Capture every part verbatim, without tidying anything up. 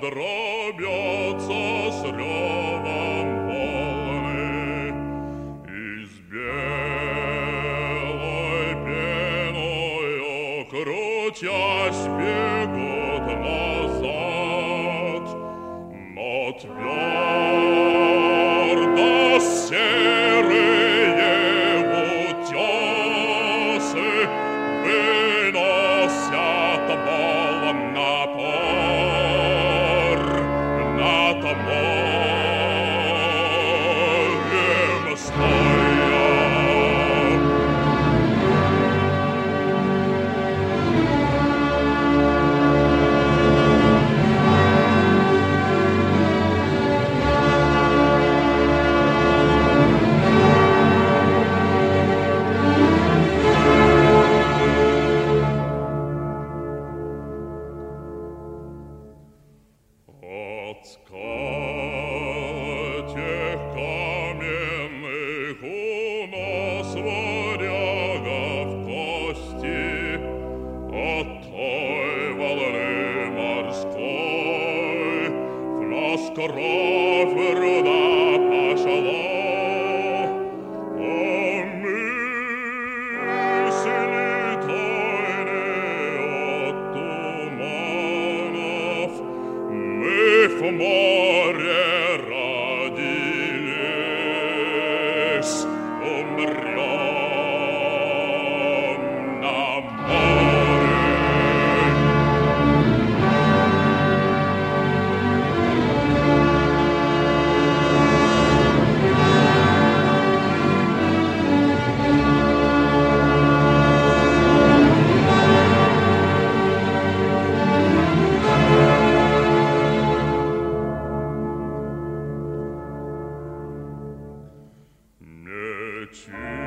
дробятся с ревом волны, из белой пеною крутясь бегут назад, но твердо серые утесы выносят мол напор над морем стоя. От скал тех каменных у нас варягов кости, от той волны морской в нас кровь руда пошла. А мысли тайные от туманов мы в море родились, умрем на море. Мечи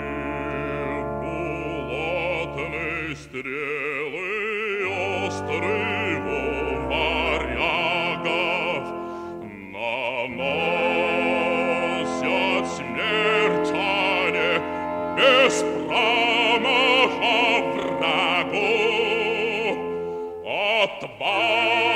булатные стрелы острые у варягов наносят смерть они без промаха врагу. От